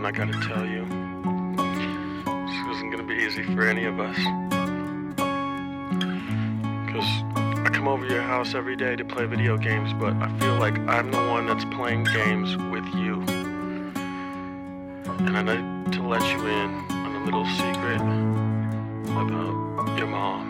I gotta tell you, this isn't gonna be easy for any of us. Because I come over your house every day to play video games, but I feel like I'm the one that's playing games with you. And I need to let you in on a little secret about your mom.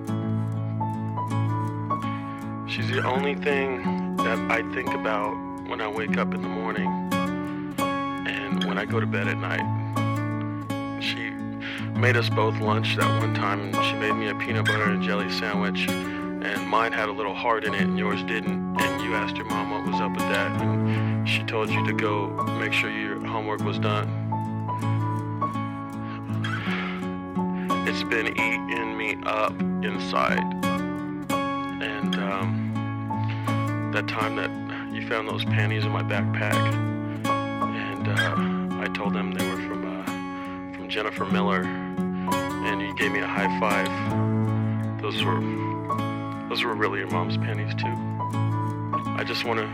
She's the only thing that I think about when I wake up in the morning and when I go to bed at night. She made us both lunch that one time, and she made me a peanut butter and jelly sandwich, and mine had a little heart in it and yours didn't, and you asked your mom what was up with that, and she told you to go make sure your homework was done. It's been eating me up inside. And that time that you found those panties in my backpack, and I told them they were from Jennifer Miller, and you gave me a high five. Those were really your mom's panties too. I just want to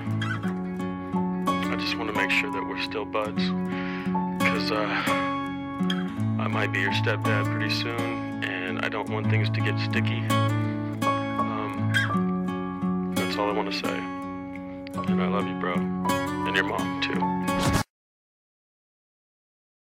make sure that we're still buds, because I might be your stepdad pretty soon, and I don't want things to get sticky. That's all I want to say. And I love you, bro. And your mom, too.